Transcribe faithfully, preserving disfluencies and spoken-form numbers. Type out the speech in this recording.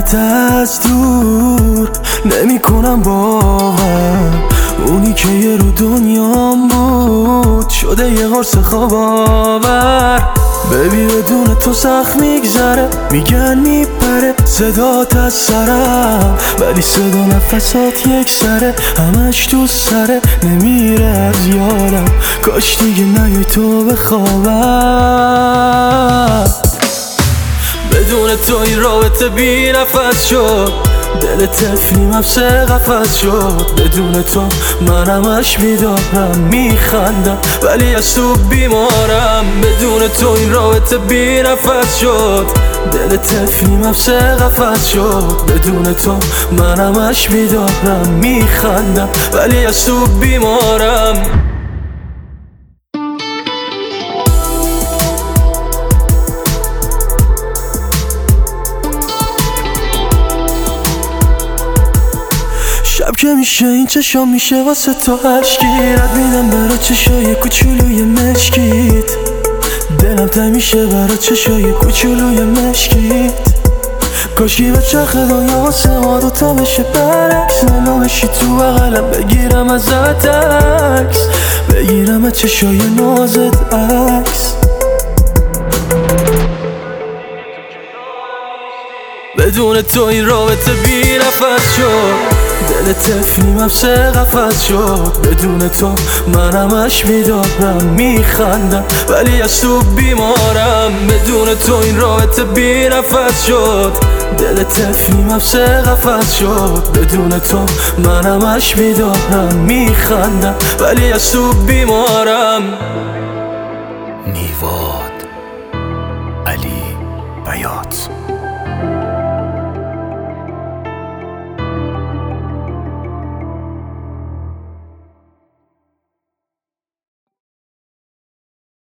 نگاهت از دور نمی کنم باور، اونی که یه رو دنیام بود شده یه قرص خواب آور. ببی بدون تو سخت میگذره، میگن میپره صدات از سرم، ولی صدا نفسات یک سره، همش تو سره نمیره از یادم. کاش دیگه نیای تو بخوابم. بدون تو این رابطه بی نفس شد، دل طفلیم حبس قفس شد. بدون تو من همش میدارم میخندم، ولی از تو بیمارم. بدون تو این رابطه بی نفس شد، دل طفلیم حبس قفس شد. بدون تو من همش میدارم میخندم، ولی از تو بیمارم. شب که میشه این چشام میشه واسه تو عشقیرت میدم برا چشای کوچولوی مشکیت. دلم تنگ میشه برا چشای کوچولوی مشکیت. کاشی به چرخ دنیا واسه ما دوتا بشه برعکس، منو بشی تو بغلم بگیرم ازت عکس، بگیرم از چشای نازت عکس. بدون تو این رابطه بی نفس شد، دل طفلیم حبس قفس شد. بدون تو من همش میدارم میخندم، ولی از تو بیمارم. بدون تو این رابطه بی نفس شد، دل طفلیم حبس قفس شد. بدون تو من همش میدارم میخندم، ولی از تو بیمارم. نیواد علی بیات.